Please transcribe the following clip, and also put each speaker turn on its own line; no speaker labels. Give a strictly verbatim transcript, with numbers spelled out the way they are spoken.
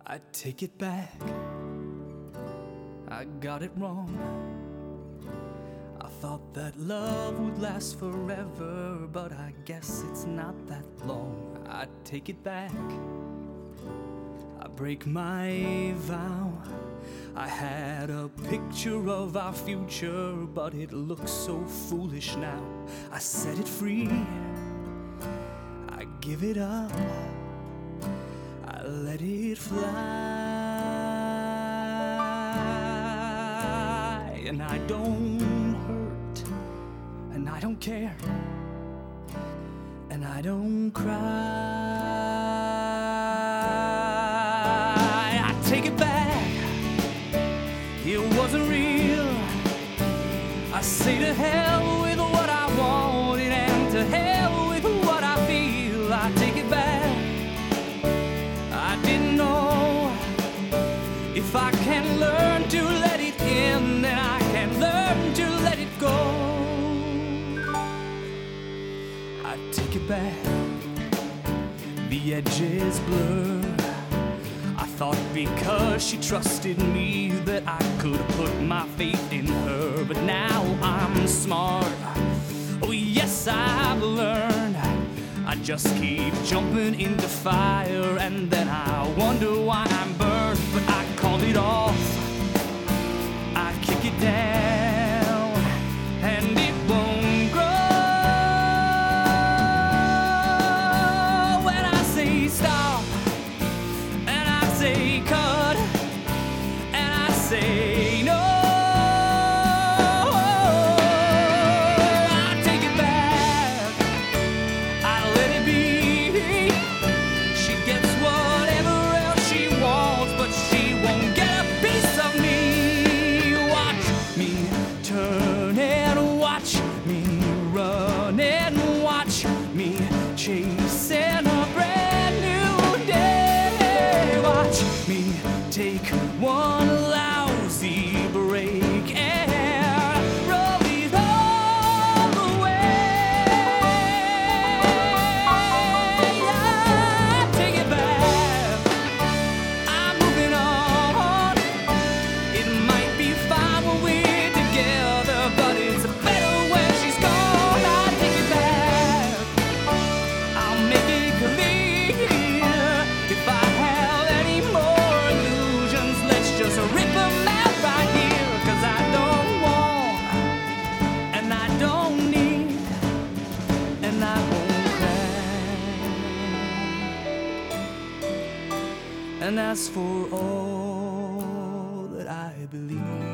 I take it back, I got it wrong. I thought that love would last forever, but I guess it's not that long. I take it back, I break my vow. I had a picture of our future, but it looks so foolish now. I set it free, I give it up, I let it fly. And I don't hurt, and I don't care, and I don't cry. I take it back, it wasn't real. I say to hell with what I wanted, and to hell with what I feel. I take it back, I didn't know. If I can learn to let it in, then I can learn to let it go. I take it back, the edges blur. I thought because she trusted me that I could put my faith in her. But now I'm smart, oh yes I've learned. I just keep jumping into fire, and then I wonder why I'm burned. But I call it off, I kick it down, and it won't grow. When I say stop, and I say cut, and I say no, I take it back, I let it be. She gets whatever else she wants, but she won't get a piece of me. Watch me turn and watch me run and watch me chasing a brand new day. Watch me take one lousy break and roll it all away. I take it back, I'm moving on. It might be fine when we're together, but it's better when she's gone. I take it back, I'll make it clear. If I have any more illusions, let's just rip them out right here. 'Cause I don't want, and I don't need, and I won't cry. And as for all that I believe,